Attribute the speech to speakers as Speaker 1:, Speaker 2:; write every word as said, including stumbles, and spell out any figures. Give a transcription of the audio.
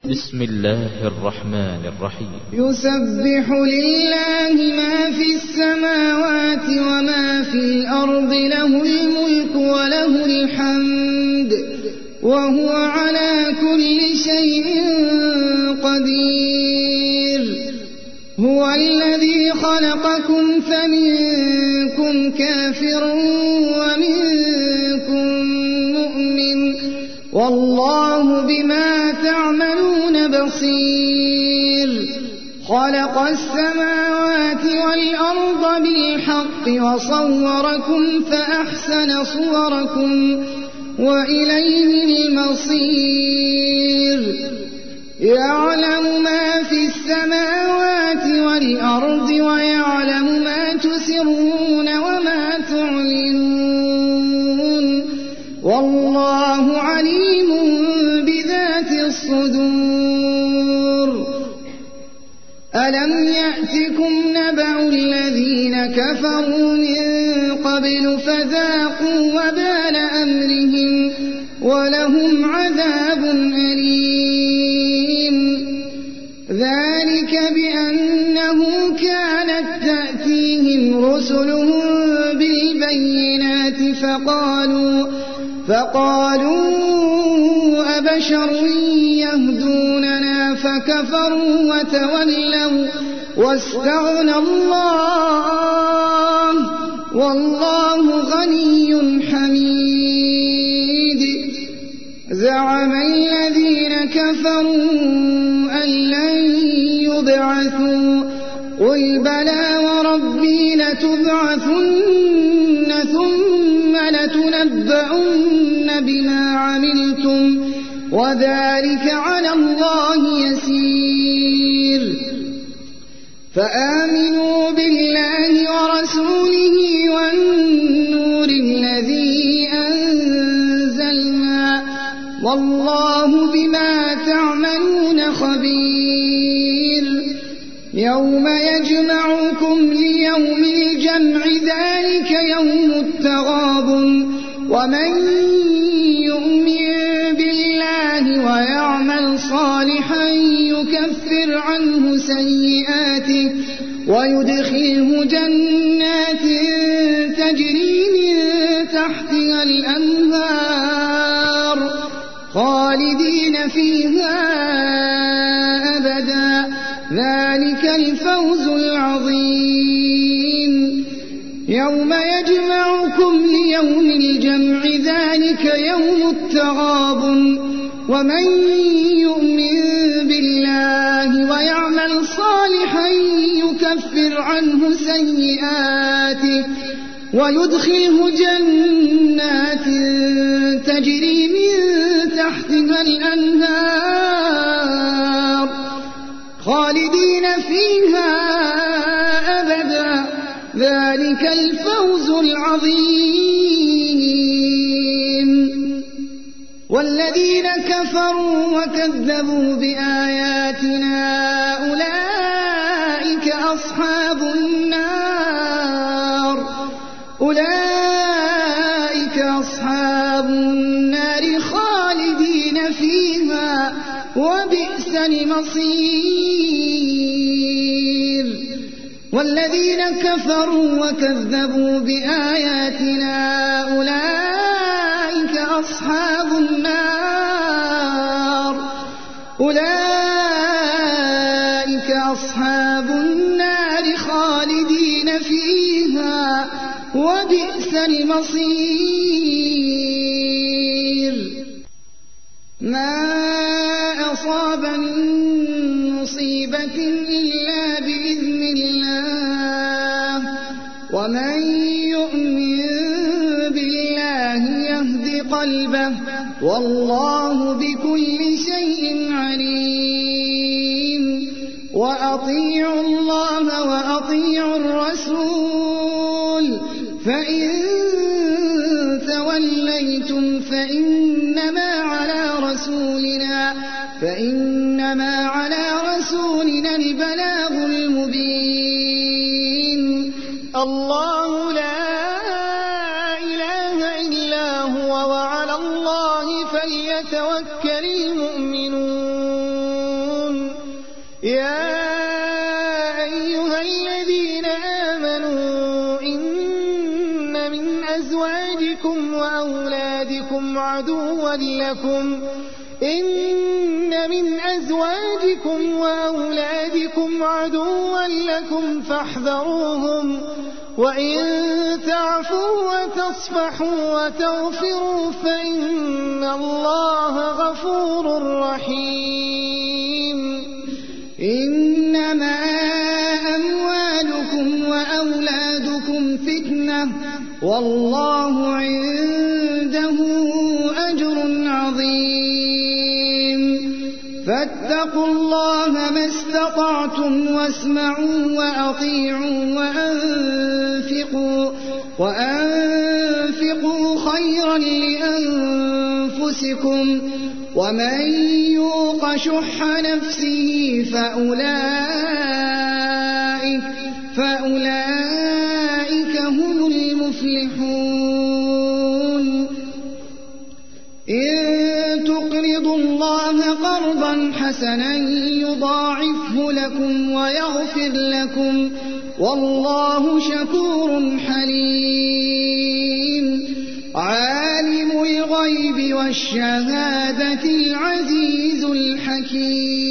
Speaker 1: بسم الله الرحمن الرحيم.
Speaker 2: يسبح لله ما في السماوات وما في الأرض، له الملك وله الحمد وهو على كل شيء قدير. هو الذي خلقكم فمنكم كافر ومنكم مؤمن، والله بما تعملون بصير. خلق السماوات والأرض بالحق وصوركم فأحسن صوركم وإليه المصير. يعلم ما في السماوات والأرض ويعلم ما تسرون وما تعلنون، والله عليم بذات الصدور. ألم يأتكم نبأ الذين كفروا من قبل فذاقوا وبال أمرهم ولهم عذاب أليم. ذلك بأنه كانت تأتيهم رسلهم بالبينات فقالوا فقالوا أبشر يهدوننا فكفروا وتولوا واستغنى الله والله غني حميد. زعم الذين كفروا أن لن يبعثوا، قل بلى وربي لتبعثن ثم لتنبؤن بما عملتم وذلك على الله يسير. فآمنوا بالله ورسوله والنور الذي أنزلنا، والله بما تعملون خبير. يوم يجمعكم ليوم الجمع ذلك يوم التغابن، ومن يؤمن بالله ويعمل صالحا يكفر عنه سيئاته ويدخله جنات تجري من تحتها الأنهار خالدين فيها أبدا، ذلك الفوز العظيم. يوم يجمعكم ليوم الجمع ذلك يوم التغابن، ومن يؤمن بالله ويعمل صالحا يكفر عنه سيئاته ويدخله جنات تجري من تحتها الأنهار خالدين فيها أبدا، ذلك الفوز العظيم. والذين كفروا وكذبوا بآياتنا أولئك أصحاب النار أولئك أصحاب النار خالدين فيها وبئس المصير. والذين كفروا وكذبوا بآياتنا أولئك أصحاب النار أولئك أصحاب النار خالدين فيها وبئس المصير. ما أصاب من مصيبة إلا بإذن الله، ومن يؤمن بالله يهد قلبه، والله بكل شيء عليم. وأطيعوا الله وأطيعوا الرسول، فإن توليتم فإنما على رسولنا فإنما على رسولنا البلاغ المبين. الله لا إله إلا هو وعلى الله فليتوكل المؤمنون. يا أيها الذين آمنوا إن من أزواجكم وأولادكم عدوا لكم إن من أزواجكم وأولادكم عدوا لكم فاحذروهم وإن تعفوا وتصفحوا وتغفروا فإن الله غفور رحيم. إنما أموالكم وأولادكم فتنة والله عنده أجر عظيم. فاتقوا الله ما استطعتم واسمعوا وأطيعوا وأنفقوا, وأنفقوا خيرا لأنفسكم ومن يوق شح نفسه فأولئك, فأولئك هم المفلحون. إن تقرضوا الله قرضا حسنا يضاعفه لكم ويغفر لكم والله شكور حليم. عالم الغيب والشهادة العزيز الحكيم.